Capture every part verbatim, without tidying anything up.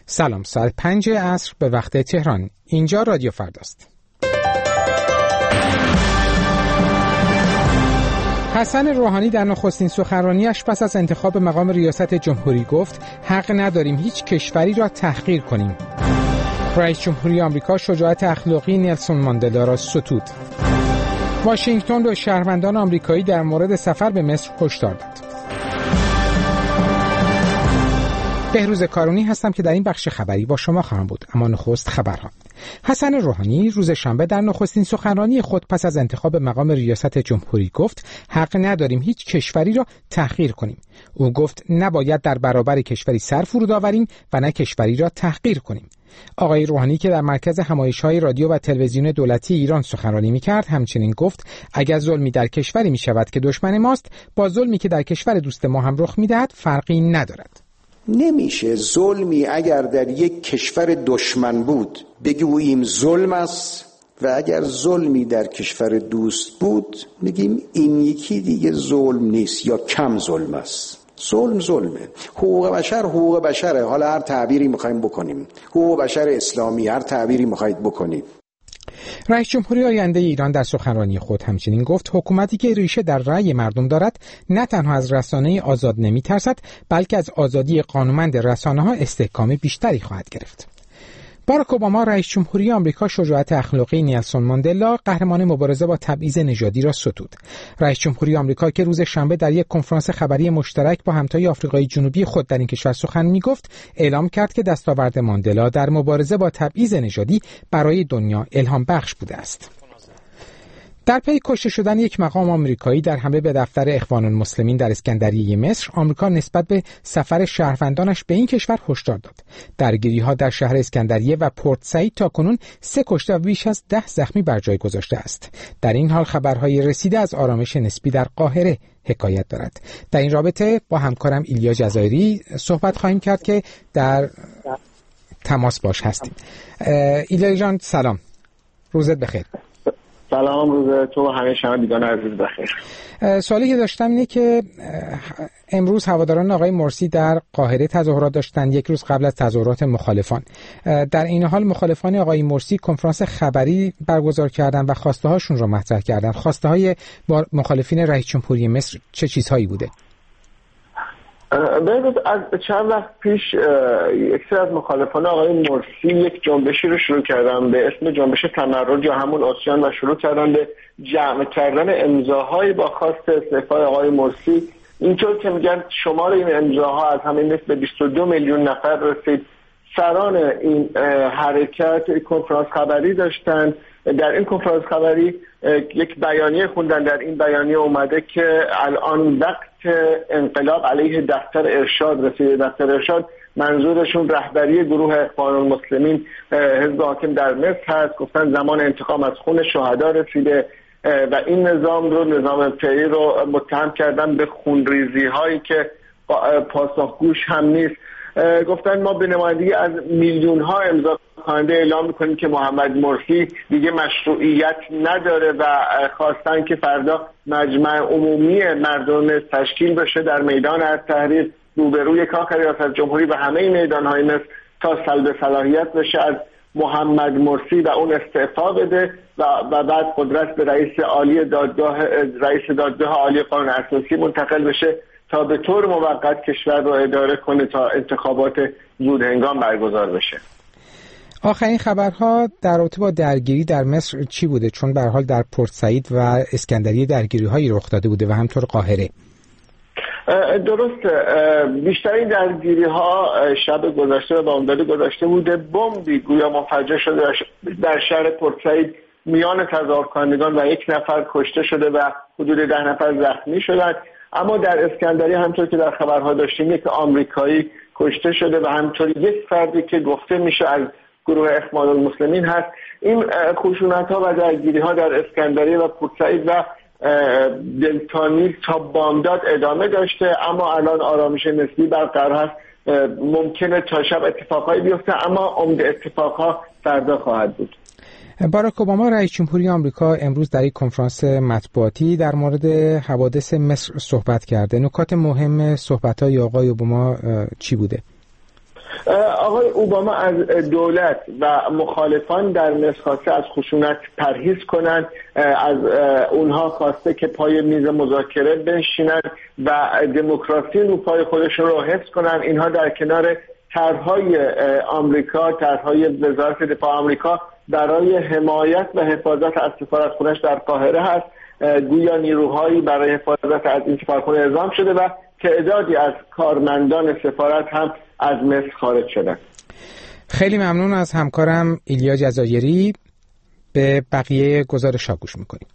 سلام، ساعت پنج عصر به وقت تهران. اینجا رادیو فرداست. حسن روحانی در نخستین سخنرانیش پس از انتخاب مقام ریاست جمهوری گفت حق نداریم هیچ کشوری را تحقیر کنیم. رئیس جمهوری آمریکا شجاعت اخلاقی نلسون ماندلا را ستود. واشنگتن به شهروندان آمریکایی در مورد سفر به مصر هشدار داد. بهروز کارونی هستم که در این بخش خبری با شما خواهم بود. اما نخست خبرها. حسن روحانی روز شنبه در نخستین سخنرانی خود پس از انتخاب مقام ریاست جمهوری گفت حق نداریم هیچ کشوری را تحقیر کنیم. او گفت نباید در برابر کشوری سر فرود آوریم و نه کشوری را تحقیر کنیم. آقای روحانی که در مرکز همایش‌های رادیو و تلویزیون دولتی ایران سخنرانی می‌کرد همچنین گفت اگر ظلمی در کشوری می‌شود که دشمن ماست با ظلمی که در کشور دوست ما هم رخ می‌دهد فرقی ندارد. نمیشه ظلمی اگر در یک کشور دشمن بود بگوییم ظلم است و اگر ظلمی در کشور دوست بود بگیم این یکی دیگه ظلم نیست یا کم ظلم است. ظلم ظلمه. حقوق بشر حقوق بشره. حالا هر تعبیری میخوایم بکنیم، حقوق بشر اسلامی، هر تعبیری میخواید بکنید. رئیس جمهوری آینده ایران در سخنرانی خود همچنین گفت حکومتی که ریشه در رأی مردم دارد نه تنها از رسانه آزاد نمیترسد بلکه از آزادی قانونمند رسانه‌ها استحکام بیشتری خواهد گرفت. باراک اوباما رئیس جمهوری آمریکا شجاعت اخلاقی نلسون ماندلا قهرمان مبارزه با تبعیض نژادی را ستود. رئیس جمهوری آمریکا که روز شنبه در یک کنفرانس خبری مشترک با همتای آفریقای جنوبی خود در این کشور سخن می‌گفت، اعلام کرد که دستاورد ماندلا در مبارزه با تبعیض نژادی برای دنیا الهام بخش بوده است. در پی کشته شدن یک مقام آمریکایی در حمله به دفتر اخوان المسلمین در اسکندریه مصر، آمریکا نسبت به سفر شهروندانش به این کشور هشدار داد. درگیری‌ها در شهر اسکندریه و پورت سعید تاکنون سه کشته و بیش از ده زخمی بر جای گذاشته است. در این حال خبرهای رسیده از آرامش نسبی در قاهره حکایت دارد. در این رابطه با همکارم ایلیا جزایری صحبت خواهیم کرد که در تماس باش هستیم. ایلیا جان سلام. روزت بخیر. سلام، روز تو و همه شنوندگان عزیز بخیر. سوالی که داشتم اینه که امروز هواداران آقای مرسی در قاهره تظاهرات داشتند، یک روز قبل از تظاهرات مخالفان. در این حال مخالفان آقای مرسی کنفرانس خبری برگزار کردند و خواسته هاشون رو مطرح کردند. خواسته های مخالفین رئیس جمهوری مصر چه چیزهایی بوده؟ ببینید از چند وقت پیش یک سری از مخالفان آقای مرسی یک جنبشی رو شروع کردن به اسم جنبش تمرد یا همون آسیان و شروع کردن به جمع کردن امضاهای با خواست استعفای آقای مرسی. اینطور که میگن شمار این امضاها از همین مثل به بیست و دو میلیون نفر رسید. سران این حرکت کنفرانس خبری داشتن. در این کنفرانس خبری یک بیانیه خوندن. در این بیانیه اومده که الان وقت انقلاب علیه دفتر ارشاد رسیده. دفتر ارشاد منظورشون رهبری گروه اخوان المسلمین حزب حاکم در مصر هست. گفتن زمان انتقام از خون شهدا رسیده و این نظام رو نظام فعلی رو متهم کردن به خونریزی هایی که پاسخگوش هم نیست. گفتن ما به نمایندگی از میلیون ها امضا خواننده اعلام میکنیم که محمد مرسی دیگه مشروعیت نداره و خواستن که فردا مجمع عمومی مردم تشکیل بشه در میدان التحریر روبروی کاخ ریاست جمهوری و همه میدان های مصر تا سلب صلاحیت بشه از محمد مرسی و اون استعفا بده و, و بعد قدرت به رئیس عالی دادگاه رئیس دادگاه عالی قانون اساسی منتقل بشه تا به طور موقت کشور رو اداره کنه تا انتخابات زود هنگام برگزار بشه. آخرین خبرها در رابطه با درگیری در مصر چی بوده؟ چون به هر حال در پورت سعید و اسکندریه درگیری هایی رخ داده بوده و همطور قاهره. درسته، بیشترین درگیری ها شب گذشته و بامداد گذشته بوده. بمبی گویا منفجر شده در شهر پورت سعید میان تظاهرکنندگان و یک نفر کشته شده و حدود ده نفر زخمی شدند. اما در اسکندریه همطور که در خبرها داشتیم یک آمریکایی کشته شده و همطور یک فردی که گفته میشه از گروه اخوان المسلمین هست. این خشونت‌ها و درگیری‌ها در اسکندریه و پورت سعید و دلتا نیل تا بامداد ادامه داشته، اما الان آرامش نسبی برقرار هست. ممکنه تا شب اتفاقایی بیفته اما عمده اتفاقها فردا خواهد بود. باراک اوباما رئیس جمهوری آمریکا امروز در یک کنفرانس مطبوعاتی در مورد حوادث مصر صحبت کرده. نکات مهم صحبت‌های آقای اوباما چی بوده؟ آقای اوباما از دولت و مخالفان در مصر خواسته از خشونت پرهیز کنند، از اونها خواسته که پای میز مذاکره بنشینند و دموکراسی رو پای خودشون رو حفظ کنند. اینها در کنار طرح‌های آمریکا، طرح‌های وزارت دفاع آمریکا برای حمایت و حفاظت از سفارتخونه‌اش در قاهره هست. گویا نیروهایی برای حفاظت از این سفارتخانه اعزام شده و تعدادی از کارمندان سفارت هم از مصر خارج شدند. خیلی ممنون از همکارم ایلیا جزایری. به بقیه گزارش‌ها گوش می‌کنیم.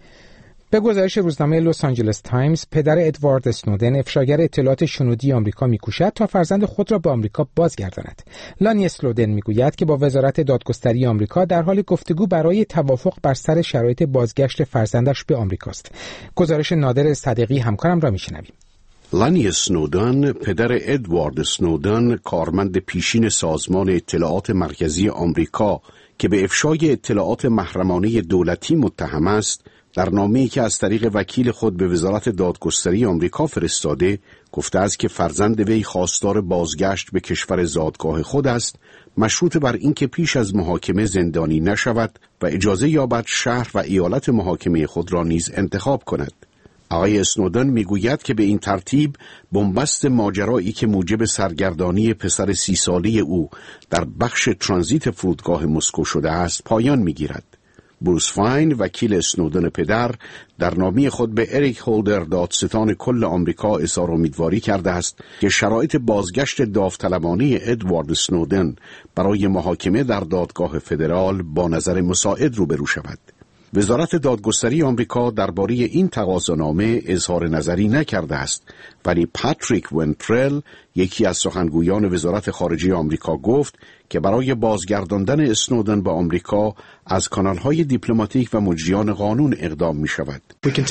به گزارش روزنامه لس آنجلس تایمز، پدر ادوارد اسنودن، افشاگر اطلاعات شنودی آمریکا، می‌کوشد تا فرزند خود را به آمریکا بازگرداند. لانی اسنودن می‌گوید که با وزارت دادگستری آمریکا در حال گفتگو برای توافق بر سر شرایط بازگشت فرزندش به آمریکاست. گزارش نادر صدیقی همکارم را می‌شنویم. لانی اسنودن، پدر ادوارد اسنودن، کارمند پیشین سازمان اطلاعات مرکزی آمریکا که به افشای اطلاعات محرمانه دولتی متهم است، در نامه‌ای که از طریق وکیل خود به وزارت دادگستری آمریکا فرستاده، گفته است که فرزند وی خواستار بازگشت به کشور زادگاه خود است، مشروط بر اینکه پیش از محاکمه زندانی نشود و اجازه یابد شهر و ایالت محاکمه خود را نیز انتخاب کند. آقای اسنودن میگوید که به این ترتیب بنبست ماجرایی که موجب سرگردانی پسر سی ساله او در بخش ترانزیت فرودگاه مسکو شده است پایان میگیرد. بروس فاین، وکیل اسنودن پدر، در نامه خود به اریک هولدر، دادستان کل آمریکا، اظهار امیدواری کرده است که شرایط بازگشت داوطلبانه ادوارد اسنودن برای محاکمه در دادگاه فدرال با نظر مساعد روبرو شود. وزارت دادگستری آمریکا درباره این تقاضانامه اظهار نظری نکرده است، ولی پاتریک ونترل، یکی از سخنگویان وزارت خارجه آمریکا، گفت که برای بازگرداندن اسنودن به آمریکا از کانال‌های دیپلماتیک و مجریان قانون اقدام می‌شود.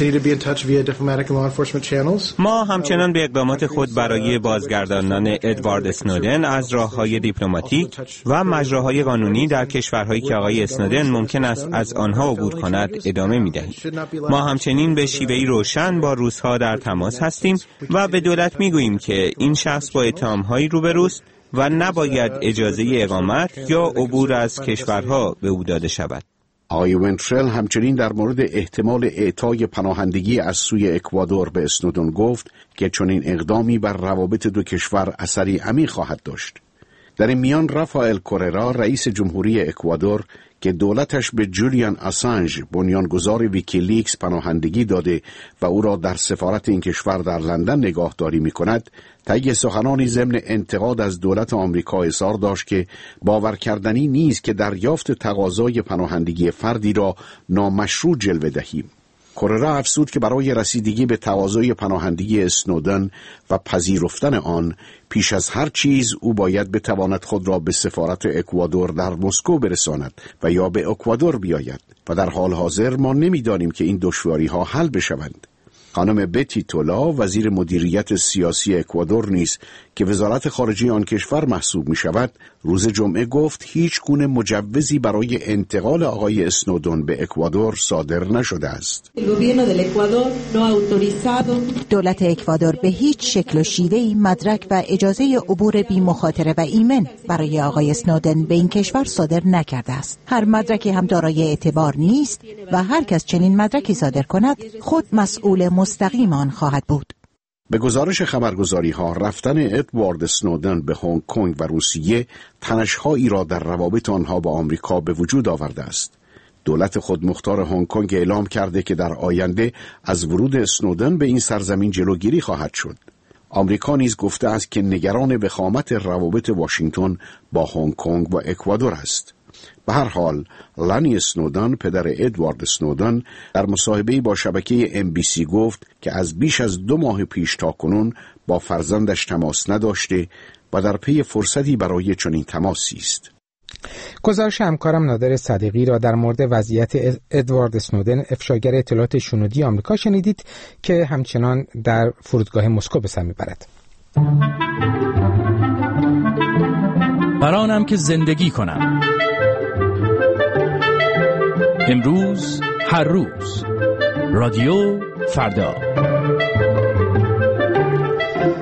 ما همچنان به اقدامات خود برای بازگرداندن ادوارد اسنودن از راه‌های دیپلماتیک و مجراهای قانونی در کشورهایی که آقای اسنودن ممکن است از آنها عبور کند ادامه می‌دهیم. ما همچنین به شیوهی روشن با روس‌ها در تماس هستیم و به دولت می‌گوییم که این شخص با اتهام‌هایی روبروست و نباید اجازه اقامت یا عبور از کشورها به او داده شود. آقای ونترل همچنین در مورد احتمال اعطای پناهندگی از سوی اکوادور به اسنودن گفت که چنین اقدامی بر روابط دو کشور اثری عمیق خواهد داشت. در این میان رافائل کوررا، رئیس جمهوری اکوادور، که دولتش به جولیان آسانژ، بنیانگذار ویکیلیکس، پناهندگی داده و او را در سفارت این کشور در لندن نگاهداری می‌کند، طی سخنانی ضمن انتقاد از دولت آمریکا اظهار داشت که باور کردنی نیست که دریافت تقاضای پناهندگی فردی را نامشروع جلوه دهیم. کوررا افزود که برای رسیدگی به تقاضای پناهندگی اسنودن و پذیرفتن آن، پیش از هر چیز او باید بتواند خود را به سفارت اکوادور در مسکو برساند و یا به اکوادور بیاید و در حال حاضر ما نمی‌دانیم که این دشواری ها حل بشوند. خانم بتی تولا، وزیر مدیریت سیاسی اکوادور نیز که وزارت خارجه آن کشور محسوب می شود، روز جمعه گفت هیچ گونه مجوزی برای انتقال آقای اسنودن به اکوادور صادر نشده است. دولت اکوادور به هیچ شکل و شیوهی مدرک و اجازه عبور بی مخاطره و ایمن برای آقای اسنودن به این کشور صادر نکرده است. هر مدرکی هم دارای اعتبار نیست و هر کس چنین مدرکی صادر کند خود مسئول مستقیم آن خواهد بود. به گزارش خبرگزاری ها، رفتن ادوارد اسنودن به هنگ کنگ و روسیه تنش‌هایی را در روابط آنها با آمریکا به وجود آورده است. دولت خودمختار هنگ کنگ اعلام کرده که در آینده از ورود اسنودن به این سرزمین جلوگیری خواهد شد. آمریکا نیز گفته است که نگران وخامت روابط واشنگتن با هنگ کنگ و اکوادور است. به هر حال، لانی اسنودن، پدر ادوارد اسنودن، در مصاحبه‌ای با شبکه ام بی سی گفت که از بیش از دو ماه پیش تا کنون با فرزندش تماس نداشته و در پی فرصتی برای چنین تماسی است. گزارش همکارم نادر صدیقی را در مورد وضعیت ادوارد اسنودن، افشاگر اطلاعات شنودی آمریکا، شنیدید که همچنان در فرودگاه مسکو به سر میبرد. برانم که زندگی کنم، امروز، هر روز، رادیو فردا.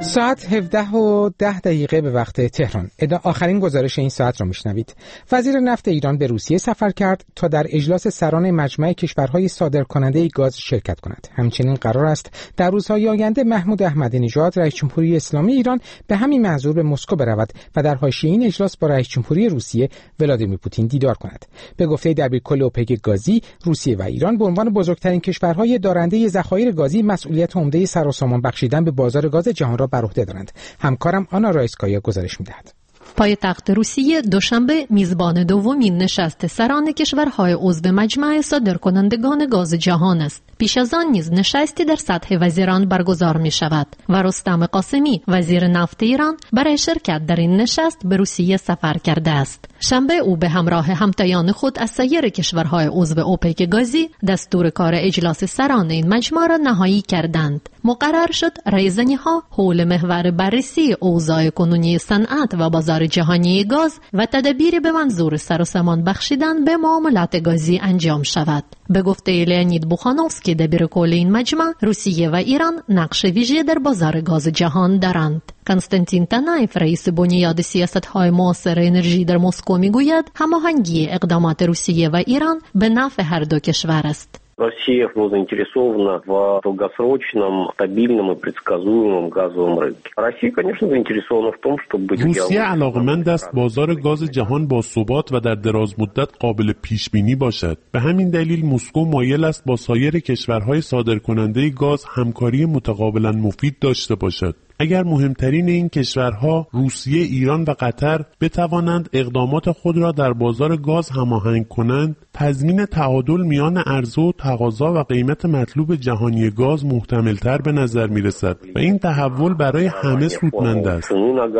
ساعت هفده و ده دقیقه به وقت تهران. آخرین گزارش این ساعت را میشنوید. وزیر نفت ایران به روسیه سفر کرد تا در اجلاس سران مجمع کشورهای صادرکننده گاز شرکت کند. همچنین قرار است در روزهای آینده محمود احمدی نژاد رئیس جمهوری اسلامی ایران به همین منظور به مسکو برود و در حاشیه این اجلاس با رئیس جمهوری روسیه ولادیمیر پوتین دیدار کند. به گفته دبیرکل اوپک گازی، روسیه و ایران به عنوان بزرگترین کشورهای دارنده ذخایر گازی مسئولیت عمده سر و سامان بخشیدن به بازار گاز جهان را بر عهده دارند. همکارم آنا رایسکایا گزارش می‌دهد. پایتخت روسیه دوشنبه میزبان دومین نشست سران کشورهای عضو مجمع صادرکنندگان گاز جهان است. پیش از آن نیز نشستی در سطح وزیران برگزار می شود و رستم قاسمی وزیر نفت ایران برای شرکت در این نشست به روسیه سفر کرده است. شنبه او به همراه همتایان خود از سایر کشورهای عضو اوپک گازی دستور کار اجلاس سران این مجمع را نهایی کردند. مقرر شد رایزنی‌ها حول محور بررسی اوضاع کنونی صنعت و بازار جهانی گاز و تدابیر به منظور سر و سامان بخشیدن به معاملات گازی انجام شود. به گفته لئونید بوخانوفسکی دبیرکل این مجمع، روسیه و ایران نقش ویژه در بازار گاز جهان دارند. کنستانتین تانایف رئیس بنیاد سیاست‌های معاصر انرژی در مسکو میگوید هماهنگی اقدامات روسیه و ایران به نفع هر دو کشور است. Россия заинтересована в долгосрочном, стабильном и предсказуемом газовом рынке. Россия, конечно, заинтересована в том, чтобы روسیه علاقمند است بازار گاز جهان با ثبات و در دراز مدت قابل پیش بینی باشد. به همین دلیل مسکو مایل است با سایر کشورهای صادرکننده گاز همکاری متقابلا مفید داشته باشد. اگر مهمترین این کشورها روسیه، ایران و قطر بتوانند اقدامات خود را در بازار گاز هماهنگ کنند، تضمین تعادل میان عرضه و تقاضا و قیمت مطلوب جهانی گاز محتمل‌تر به نظر می‌رسد و این تحول برای همه سودمند است.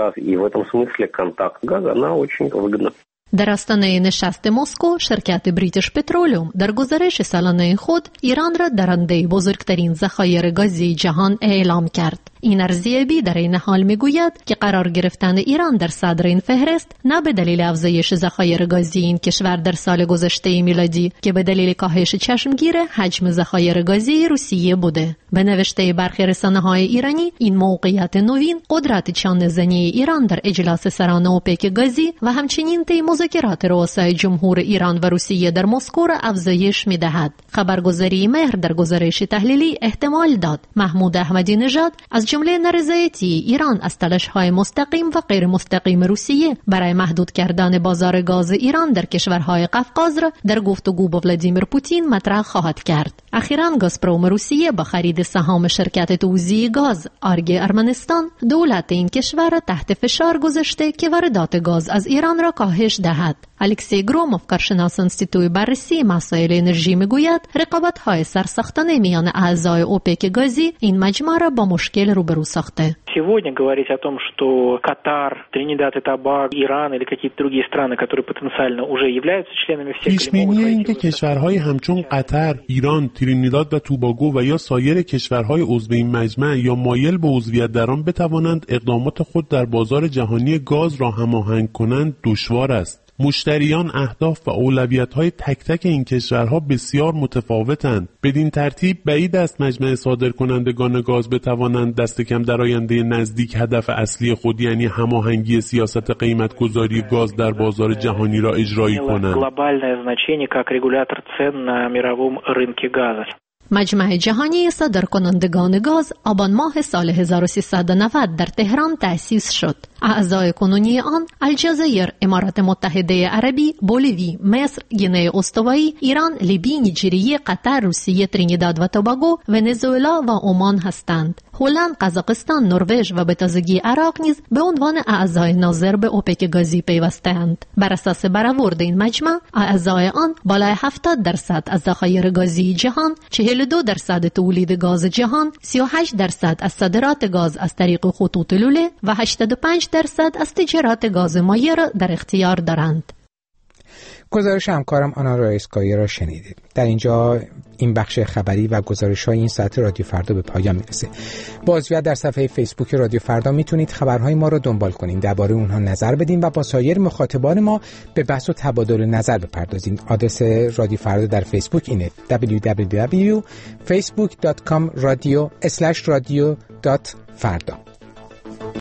در آستانه نشست مسکو، شرکت بریتیش پترولیوم در گزارش سالانه خود ایران را درنده بزرگترین ذخایر گازی جهان اعلام کرد. این ارزیابی در این حال میگوید که قرار گرفتن ایران در صدر این فهرست نه به دلیل افزایش ذخایر گازی این کشور در سال گذشته میلادی که به دلیل کاهش چشمگیر حجم ذخایر گازی روسیه بوده. به نوشته برخی رسانه‌های ایرانی، این موقعیت نوین قدرت چانه‌زنی ایران در اجلاس سران اوپک گازی و همچنین طی مذاکرات رؤسای جمهور ایران و روسیه در مسکو را افزایش می‌دهد. خبرگزاری مهر در گزارش تحلیلی احتمال داد محمود احمدی نژاد از جمله نارضایتی ایران از تلاش‌های مستقیم و غیر مستقیم روسیه برای محدود کردن بازار گاز ایران در کشورهای قفقاز را در گفتگو با ولادیمیر پوتین مطرح خواهد کرد. اخیراً گازپروم روسیه با خرید سهام شرکت توزیع گاز آرگ ارمنستان دولت این کشور را تحت فشار گذاشته که واردات گاز از ایران را کاهش دهد. الکسی گروموف کارشناس انستیتوی بررسی مسائل انرژی میگوید رقابت‌های سرسختانه میان اعضای اوپک گازی این مجمع را با مشکل روبرو ساخته. Сегодня говорить о том, что Катар, Тринидад и Тобаго, Иран или какие-то другие страны, которые потенциально уже являются членами всех پیش بینی این که کشورهای همچون قطر، ایران، ترینیداد و توباگو و یا سایر کشورهای عضو این مجمع یا مایل به عضویت در آن بتوانند اقدامات خود در بازار جهانی گاز را هماهنگ کنند دشوار است. مشتریان، اهداف و اولویت‌های تک تک این کشورها بسیار متفاوتند. بدین ترتیب بعید است مجمع صادرکنندگان گاز بتوانند دست کم در آینده نزدیک هدف اصلی خود یعنی هماهنگی سیاست قیمت‌گذاری گاز در بازار جهانی را اجرایی کنند. مجمع جهانی صادرکنندگان گاز آبان ماه سال هزار و سیصد و نود در تهران تأسیس شد. اعضای کنونی آن الجزایر، امارات متحده عربی، بولیوی، مصر، گینه استوایی، ایران، لیبی، نیجریه، قطر، روسیه، ترینیداد و توباگو، ونزوئلا و عمان هستند. هلند، قزاقستان، نروژ و به تازگی عراق نیز به عنوان اعضای ناظر به اوپک گازی پیوسته‌اند. بر اساس برآورد این مجمع، اعضای آن بالای هفتاد درصد از ذخایر گازی جهان، چهل و دو درصد تولید گاز جهان، سی و هشت درصد از صادرات گاز از طریق خطوط لوله و هشتاد و پنج درصد از تجارت گاز مایع را در اختیار دارند. گزارش همکارم آنا رایسکایا را شنیدید. در اینجا این بخش خبری و گزارش‌های این ساعت رادیو فردا به پایان میرسه. با عضویت در صفحه فیسبوک رادیو فردا میتونید خبرهای ما رو دنبال کنید، درباره اونها نظر بدین و با سایر مخاطبان ما به بحث و تبادل نظر بپردازید. آدرس رادیو فردا در فیسبوک اینه دبلیو دبلیو دبلیو دات فیسبوک دات کام رادیو اسلش رادیو دات فردا.